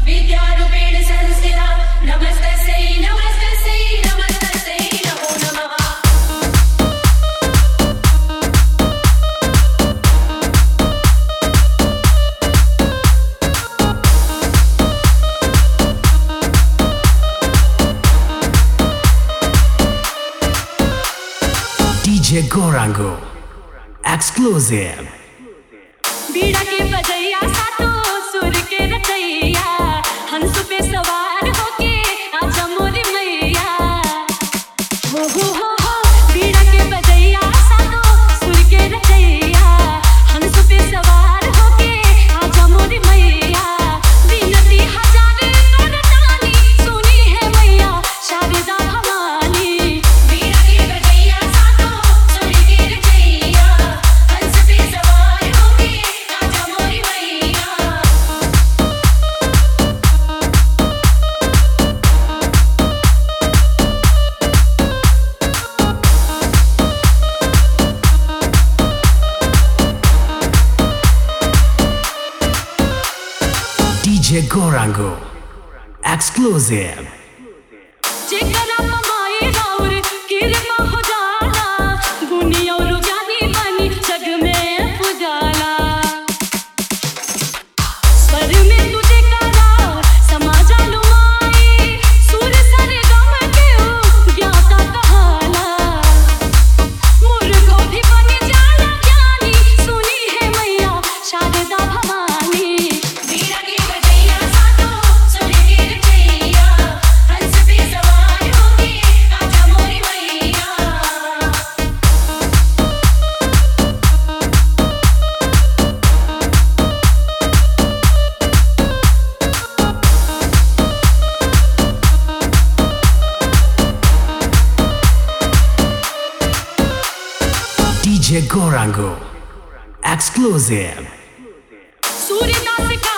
विद्यारूपेण संस्थिता नमस्तस्यै नमस्तस्यै नमस्तस्यै नमो नमः। DJ Gorango Exclusive बीड़ा के बजैया सातों सुर के रचैया हंस पे सवार होके आजा मोरी मैया। हो बीड़ा के बजैया सातों सुर के रचैया हंस पे सवार होके आजा मोरी मैया। विनती हजार कर तानी सुनी है मैया शारदा भवानी। बीड़ा के बजैया सातों सुर के रचैया हंस पे सवार होके आजा मोरी मैया। DJ Gorango Exclusive जेकरा पमाई राउर किरमा हो जाला गुनी और जानी बनी जग में पुजाला। स्वर में तुझे करा समाजा लुमाई सुर सरे गम के ज्ञाता कहाला। मुर्गो भी बन जाला ज्ञानी सुनी है मैया शारदा भवानी। बीड़ा के बजैया सातों सुर के रचैया हंस पे सवार होके आजा मोरी मैया। DJ Gorango Exclusive सूर्यदास का